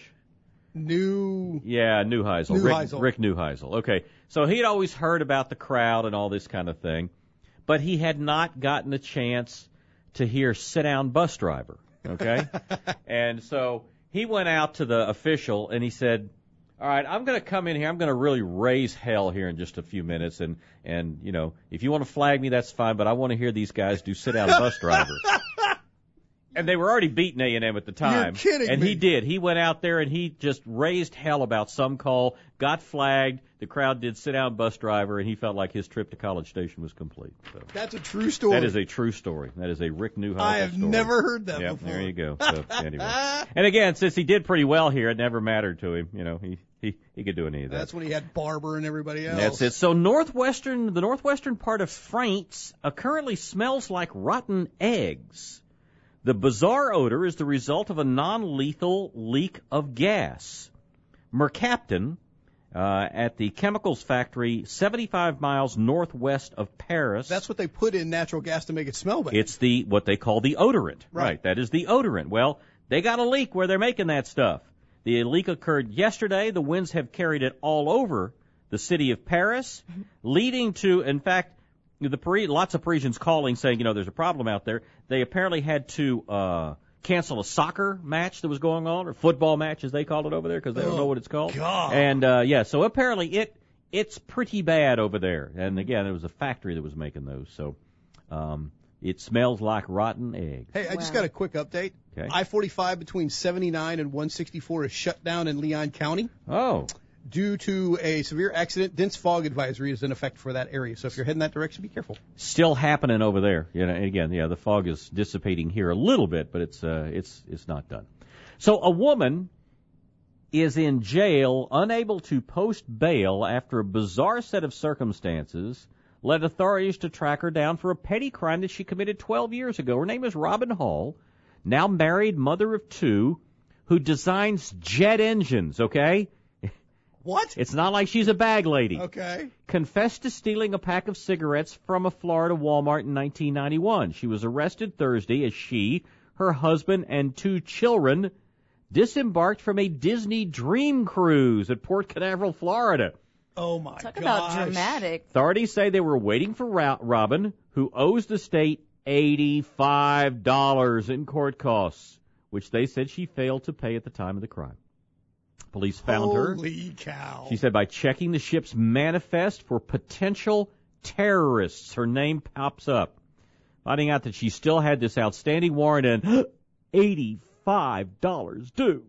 New. Yeah, Neuheisel. Neuheisel. Rick, Rick Neuheisel. Okay. So he'd always heard about the crowd and all this kind of thing, but he had not gotten a chance to hear Sit Down Bus Driver. Okay? And so he went out to the official and he said, all right, I'm going to come in here. I'm going to really raise hell here in just a few minutes. And, and, you know, if you want to flag me, that's fine, but I want to hear these guys do Sit Down Bus Driver. And they were already beating A and M at the time. You're kidding and me. he did. He went out there and he just raised hell about some call, got flagged. The crowd did Sit Down Bus Driver, and he felt like his trip to College Station was complete. So That's a true story. that is a true story. That is a Rick Neuheisel I have story. never heard that Yep, before. there you go. So, anyway. And again, since he did pretty well here, it never mattered to him. You know, he, he, he could do any of that. That's when he had Barber and everybody else. That's it. So northwestern, the northwestern part of France uh, currently smells like rotten eggs. The bizarre odor is the result of a non-lethal leak of gas. Mercaptan, uh, at the chemicals factory seventy-five miles northwest of Paris. That's what they put in natural gas to make it smell bad. It's the what they call the odorant. Right. That is the odorant. Well, they got a leak where they're making that stuff. The leak occurred yesterday. The winds have carried it all over the city of Paris, leading to, in fact, the Paris, lots of Parisians calling saying, you know, there's a problem out there. They apparently had to uh cancel a soccer match that was going on, or football match as they call it over there, because they don't Oh, know what it's called. God. And uh yeah, so apparently it it's pretty bad over there. And again, it was a factory that was making those. So um it smells like rotten eggs. Hey, I just got a quick update. Okay. I forty-five between seventy-nine and one sixty-four is shut down in Leon County. Oh. Due to a severe accident, dense fog advisory is in effect for that area. So if you're heading that direction, be careful. Still happening over there. You know, again, yeah, the fog is dissipating here a little bit, but it's uh, it's it's not done. So a woman is in jail, unable to post bail after a bizarre set of circumstances led authorities to track her down for a petty crime that she committed twelve years ago. Her name is Robin Hall, now married, mother of two, who designs jet engines. Okay. What? It's not like she's a bag lady. Okay. Confessed to stealing a pack of cigarettes from a Florida Walmart in nineteen ninety-one. She was arrested Thursday as she, her husband, and two children disembarked from a Disney Dream Cruise at Port Canaveral, Florida. Oh, my Talk gosh. about dramatic. Authorities say they were waiting for Ra- Robin, who owes the state eighty-five dollars in court costs, which they said she failed to pay at the time of the crime. Police found her. Holy cow. She said by checking the ship's manifest for potential terrorists, her name pops up. Finding out that she still had this outstanding warrant and eighty-five dollars due.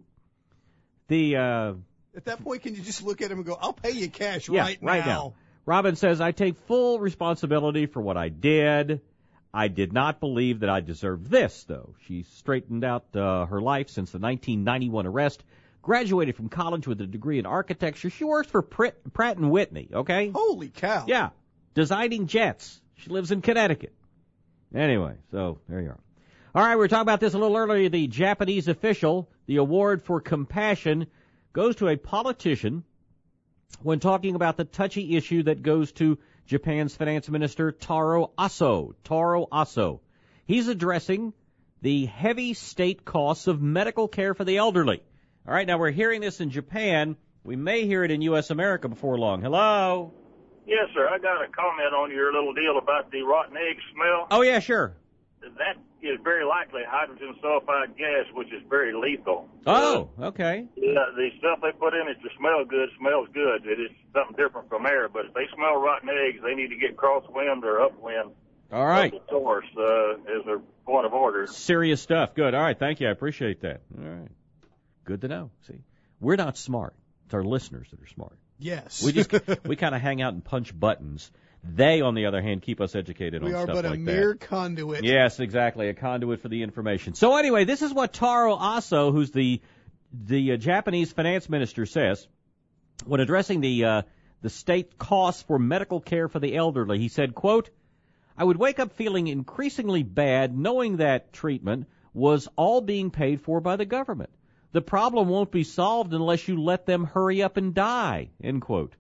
The, uh... At that point, can you just look at him and go, I'll pay you cash yeah, right, right now. now. Robin says, I take full responsibility for what I did. I did not believe that I deserved this, though. She straightened out uh, her life since the nineteen ninety-one arrest. Graduated from college with a degree in architecture. She works for Pratt, Pratt and Whitney, okay? Holy cow. Yeah. Designing jets. She lives in Connecticut. Anyway, so there you are. All right, we were talking about this a little earlier. The Japanese official, the award for compassion, goes to a politician when talking about the touchy issue that goes to Japan's finance minister, Taro Aso. Taro Aso. He's addressing the heavy state costs of medical care for the elderly. All right, now we're hearing this in Japan. We may hear it in U S America before long. Hello? Yes, sir. I got a comment on your little deal about the rotten egg smell. Oh, yeah, sure. That is very likely hydrogen sulfide gas, which is very lethal. Oh, okay. Yeah, the stuff they put in it to smell good smells good. It is something different from air, but if they smell rotten eggs, they need to get crosswind or upwind All right. of the source uh, is their point of order. Serious stuff. Good. All right. Thank you. I appreciate that. All right. Good to know. See, we're not smart. It's our listeners that are smart. Yes. We just we kind of hang out and punch buttons. They, on the other hand, keep us educated we on stuff are but like a that. mere conduit. Yes, exactly, a conduit for the information. So anyway, this is what Taro Aso, who's the the uh, Japanese finance minister, says when addressing the uh, the state costs for medical care for the elderly. He said, quote, "I would wake up feeling increasingly bad knowing that treatment was all being paid for by the government. The problem won't be solved unless you let them hurry up and die," end quote.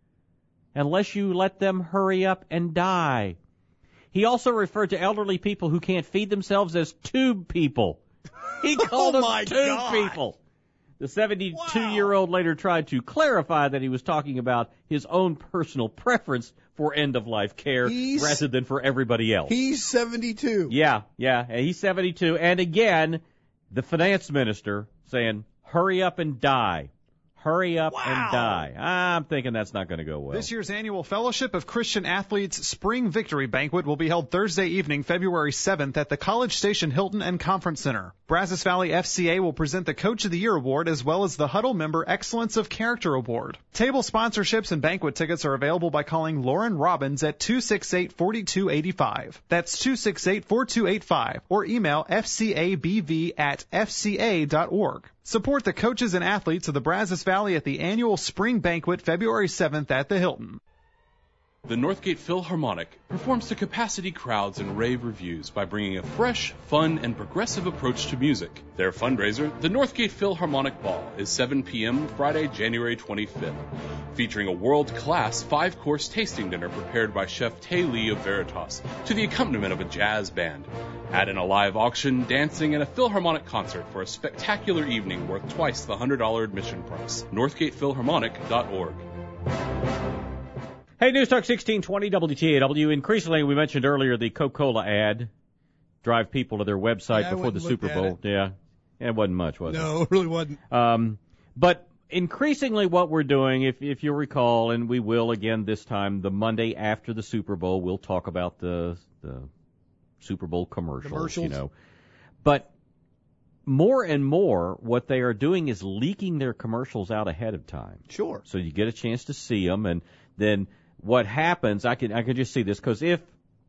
Unless you let them hurry up and die. He also referred to elderly people who can't feed themselves as tube people. He called oh them my tube God. people. The seventy-two-year-old later tried to clarify that he was talking about his own personal preference for end-of-life care He's, rather than for everybody else. He's seventy-two. Yeah, yeah, and he's seventy-two. And again, the finance minister saying, hurry up and die. Hurry up wow. and die. I'm thinking that's not going to go well. This year's annual Fellowship of Christian Athletes Spring Victory Banquet will be held Thursday evening, February seventh at the College Station Hilton and Conference Center. Brazos Valley F C A will present the Coach of the Year Award as well as the Huddle Member Excellence of Character Award. Table sponsorships and banquet tickets are available by calling Lauren Robbins at two six eight, four two eight five. That's two six eight, four two eight five or email f c a b v at f c a dot org. Support the coaches and athletes of the Brazos Valley at the annual Spring Banquet February seventh at the Hilton. The Northgate Philharmonic performs to capacity crowds and rave reviews by bringing a fresh, fun, and progressive approach to music. Their fundraiser, the Northgate Philharmonic Ball, is seven p.m. Friday, January twenty-fifth, featuring a world-class five-course tasting dinner prepared by Chef Tay Lee of Veritas to the accompaniment of a jazz band. Add in a live auction, dancing, and a Philharmonic concert for a spectacular evening worth twice the one hundred dollars admission price. northgate philharmonic dot org. Hey, News Talk sixteen twenty W T A W. Increasingly, we mentioned earlier the Coca-Cola ad, drive people to their website yeah, before the Super Bowl. It. Yeah, it wasn't much, was no, it? No, it really wasn't. Um, but increasingly what we're doing, if if you recall, and we will again this time, the Monday after the Super Bowl, we'll talk about the the Super Bowl commercials, commercials. you know. But more and more, what they are doing is leaking their commercials out ahead of time. Sure. So you get a chance to see them, and then what happens, I can I can just see this, because if,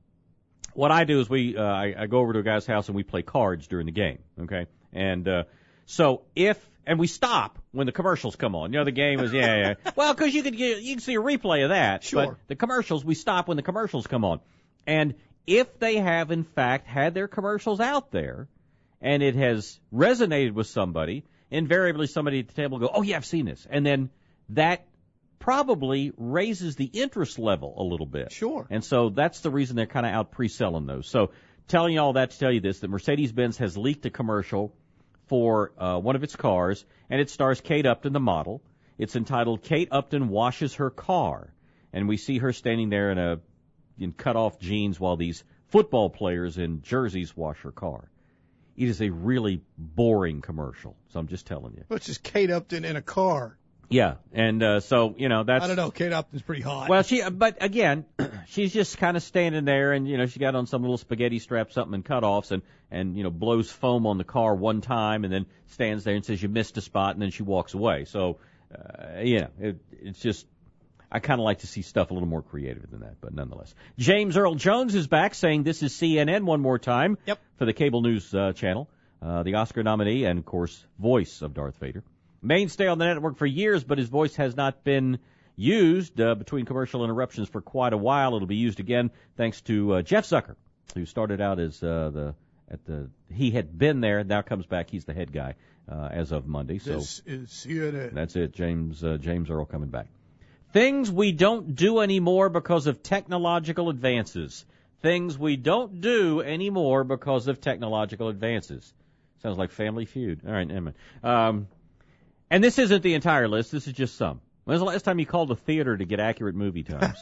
what I do is we, uh, I, I go over to a guy's house and we play cards during the game, okay? And uh, so if, and we stop when the commercials come on. You know, the game is, yeah, yeah. Well, because you could get, you can see a replay of that. Sure. But the commercials, we stop when the commercials come on. And if they have, in fact, had their commercials out there, and it has resonated with somebody, invariably somebody at the table will go, oh, yeah, I've seen this. And then that probably raises the interest level a little bit. Sure. And so that's the reason they're kind of out pre-selling those. So telling you all that to tell you this, that Mercedes-Benz has leaked a commercial for uh, one of its cars, and it stars Kate Upton, the model. It's entitled Kate Upton Washes Her Car. And we see her standing there in a in cut-off jeans while these football players in jerseys wash her car. It is a really boring commercial, so I'm just telling you. Well, it's just Kate Upton in a car. Yeah, and uh, so, you know, that's... I don't know, Kate Upton's pretty hot. Well, she, but again, she's just kind of standing there, and, you know, she got on some little spaghetti strap, something in cutoffs, and, and, you know, blows foam on the car one time, and then stands there and says, you missed a spot, and then she walks away. So, uh, yeah, it, it's just, I kind of like to see stuff a little more creative than that, but nonetheless. James Earl Jones is back saying this is C N N one more time. Yep. For the cable news uh, channel, uh, the Oscar nominee, and, of course, voice of Darth Vader. Mainstay on the network for years, but his voice has not been used uh, between commercial interruptions for quite a while. It'll be used again thanks to uh, Jeff Zucker, who started out as uh, the at the he had been there, now comes back. He's the head guy uh, as of Monday. So this is C N N. That's it, James uh, James Earl coming back. Things we don't do anymore because of technological advances. Things we don't do anymore because of technological advances. Sounds like Family Feud. All right, never mind. Um, And this isn't the entire list. This is just some. When was the last time you called a theater to get accurate movie times?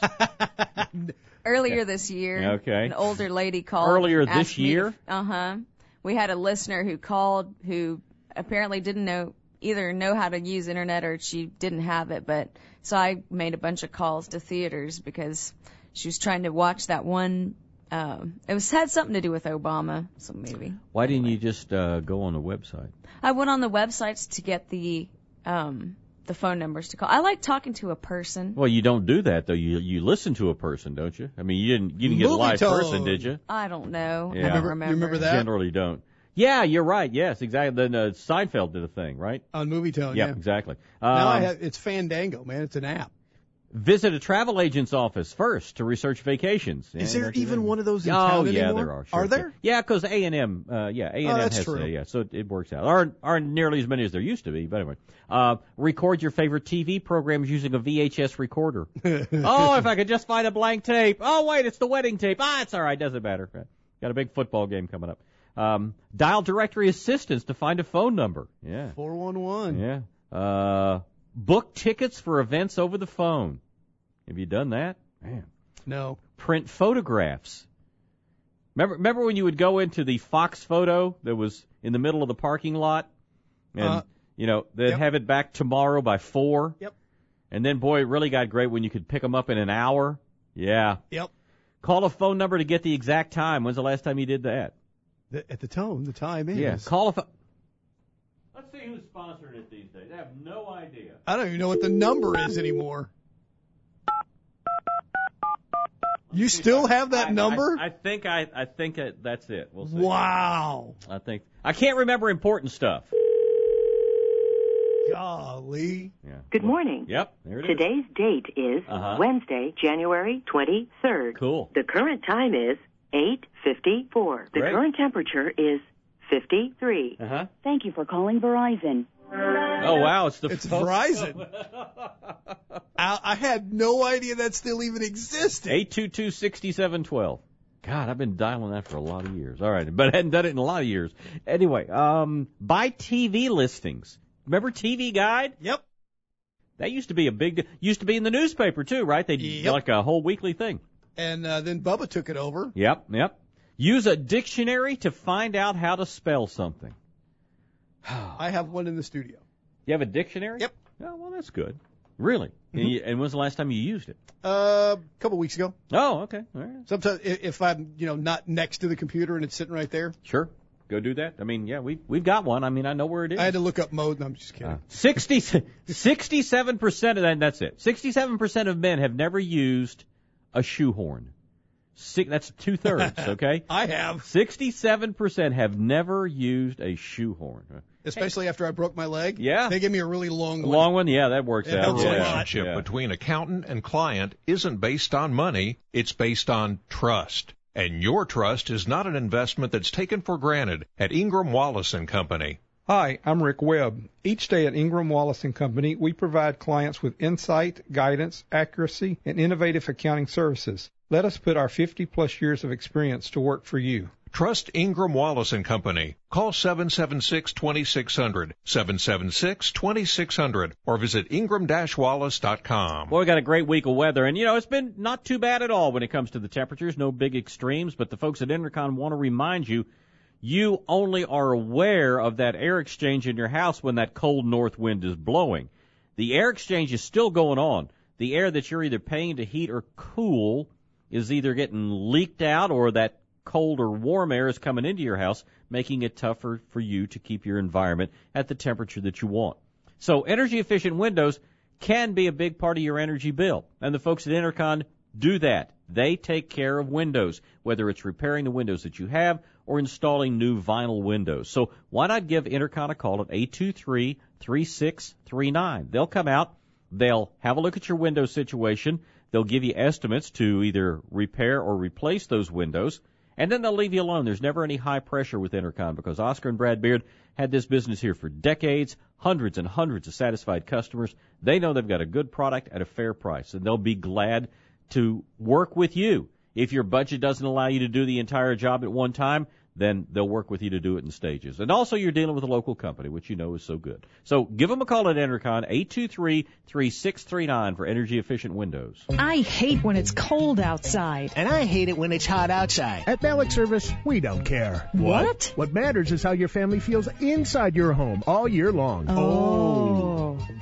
Earlier this year. Okay. An older lady called. Earlier this year? Uh-huh. We had a listener who called who apparently didn't know either know how to use internet or she didn't have it. But so I made a bunch of calls to theaters because she was trying to watch that one Um, it was had something to do with Obama, so maybe. Why didn't you just uh, go on the website? I went on the websites to get the um, the phone numbers to call. I like talking to a person. Well, you don't do that though. You you listen to a person, don't you? I mean, you didn't you didn't get a Movie live tone. person, did you? I don't know. Yeah. I don't remember. You remember that? Generally don't. Yeah, you're right. Yes, exactly. Then uh, Seinfeld did a thing, right? On Movie Tone, Yep, yeah. exactly. Um, Now I have, it's Fandango, man. It's an app. Visit a travel agent's office first to research vacations. Is Yeah, there don't you even think? one of those in oh, town yeah, anymore? there are. Sure. Are there? Yeah, because A and M, uh, yeah, A and M Oh, that's has, true. uh, yeah, so it, it works out. Aren't aren't nearly as many as there used to be, but anyway. Uh, record your favorite T V programs using a V H S recorder. Oh, if I could just find a blank tape. Oh, wait, it's the wedding tape. Ah, it's all right, doesn't matter. Got a big football game coming up. Um, dial directory assistance to find a phone number. Yeah. four one one. Yeah. Uh, book tickets for events over the phone. Have you done that? Man. No. Print photographs. Remember, remember when you would go into the Fox photo that was in the middle of the parking lot? And, Uh, you know, they'd yep. have it back tomorrow by four? Yep. And then, boy, it really got great when you could pick them up in an hour. Yeah. Yep. Call a phone number to get the exact time. When's the last time you did that? The, at the tone, the time is. Yeah. Call a phone. Let's see who's sponsoring it these days. I have no idea. I don't even know what the number is anymore. You still have that I, number? I, I think I, I think I, that's it. We'll see. Wow. I think I can't remember important stuff. Golly. Yeah. Good morning. Yep. There it is. Today's date is Uh-huh. Wednesday, January twenty-third. Cool. The current time is eight fifty-four. The Great. current temperature is fifty-three. Uh-huh. Thank you for calling Verizon. Oh wow, it's the It's Verizon. I, I had no idea that still even existed. eight two two, six seven one two. God, I've been dialing that for a lot of years. All right, but I hadn't done it in a lot of years. Anyway, um, buy T V listings. Remember T V Guide? Yep. That used to be a big, used to be in the newspaper too, right? They Yep. like a whole weekly thing. And uh, then Bubba took it over. Yep, yep. Use a dictionary to find out how to spell something. I have one in the studio. You have a dictionary? Yep. Oh, well, that's good. Really? Mm-hmm. And, you, and when's the last time you used it? Uh, a couple weeks ago. Oh, okay. All right. Sometimes i- if I'm, you know, not next to the computer and it's sitting right there. Sure. Go do that. I mean, yeah, we we've got one. I mean, I know where it is. I had to look up mode, and I'm just kidding. Uh, sixty, sixty-seven percent of that, that's it. sixty-seven percent of men have never used a shoehorn. Six, that's two thirds, okay? I have. sixty-seven percent have never used a shoehorn. Especially after I broke my leg. Yeah. They give me a really long A one. long one, yeah, that works It out. helps a Yeah. lot. Relationship Yeah. between accountant and client isn't based on money, it's based on trust. And your trust is not an investment that's taken for granted at Ingram Wallace and Company. Hi, I'm Rick Webb. Each day at Ingram Wallace and Company, we provide clients with insight, guidance, accuracy, and innovative accounting services. Let us put our fifty plus years of experience to work for you. Trust Ingram Wallace and Company. Call seven seven six, two six zero zero, seven seven six, two six zero zero, or visit ingram dash wallace dot com. Well, we got a great week of weather, and, you know, it's been not too bad at all when it comes to the temperatures. No big extremes, but the folks at Intercon want to remind you, you only are aware of that air exchange in your house when that cold north wind is blowing. The air exchange is still going on. The air that you're either paying to heat or cool is either getting leaked out or that cold or warm air is coming into your house, making it tougher for you to keep your environment at the temperature that you want. So energy-efficient windows can be a big part of your energy bill, and the folks at Intercon do that. They take care of windows, whether it's repairing the windows that you have or installing new vinyl windows. So why not give Intercon a call at eight two three, three six three nine? They'll come out, they'll have a look at your window situation, they'll give you estimates to either repair or replace those windows, and then they'll leave you alone. There's never any high pressure with Intercon because Oscar and Brad Beard had this business here for decades, hundreds and hundreds of satisfied customers. They know they've got a good product at a fair price, and they'll be glad to work with you. If your budget doesn't allow you to do the entire job at one time, then they'll work with you to do it in stages. And also you're dealing with a local company, which you know is so good. So give them a call at Intercon, eight two three, three six three nine for energy-efficient windows. I hate when it's cold outside. And I hate it when it's hot outside. At Malik Service, we don't care. What? What matters is how your family feels inside your home all year long. Oh.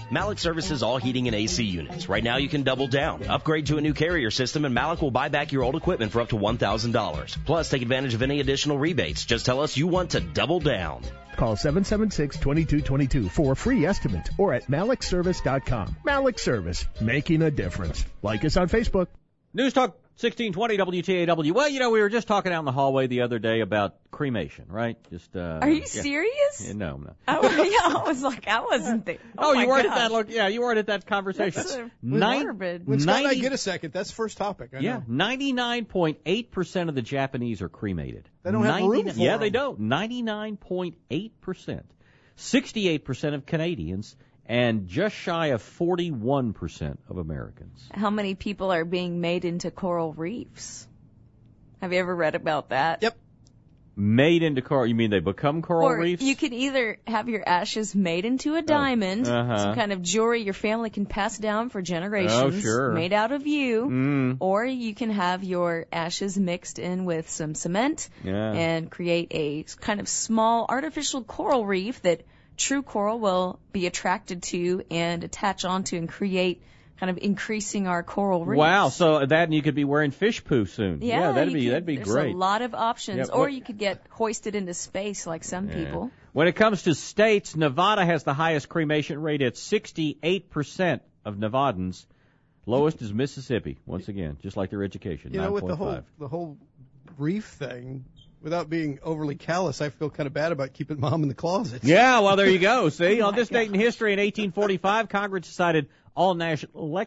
Malik services all heating and A C units. Right now you can double down. Upgrade to a new Carrier system and Malik will buy back your old equipment for up to one thousand dollars. Plus, take advantage of any additional rebates. Just tell us you want to double down. Call seven seven six, two two two two for a free estimate or at malik service dot com. Malik Service, making a difference. Like us on Facebook. News Talk sixteen twenty W T A W. Well, you know, we were just talking out in the hallway the other day about cremation, right? Just uh Are you yeah. serious? Yeah, no, no. Oh, yeah, I was like, I wasn't there. Oh, Oh, you my weren't gosh. at that look. Yeah, you weren't at that conversation. That's uh, Nine- morbid. When Scott and I ninety get a second, that's the first topic. I Yeah, know. ninety-nine point eight percent of the Japanese are cremated. They don't have room for Yeah, them. they don't. ninety-nine point eight percent. sixty-eight percent of Canadians and just shy of forty-one percent of Americans. How many people are being made into coral reefs? Have you ever read about that? Yep. Made into coral. You mean they become coral Or reefs? you can either have your ashes made into a diamond, uh-huh. some kind of jewelry your family can pass down for generations, Oh, sure. made out of you. Mm. Or you can have your ashes mixed in with some cement Yeah. and create a kind of small artificial coral reef that true coral will be attracted to and attach onto and create, kind of increasing our coral reefs. Wow, so that and you could be wearing fish poo soon. Yeah, that'd you be could- that'd be there's great. a lot of options. Yeah, or what- you could get hoisted into space like some Yeah. people. When it comes to states, Nevada has the highest cremation rate at sixty-eight percent of Nevadans. Lowest is Mississippi, once again, just like their education, You know, with the nine point whole five. the whole reef thing, without being overly callous, I feel kind of bad about keeping mom in the closet. Yeah, well, there you go. See, Oh on my this date in history in eighteen forty-five, Congress decided all national elections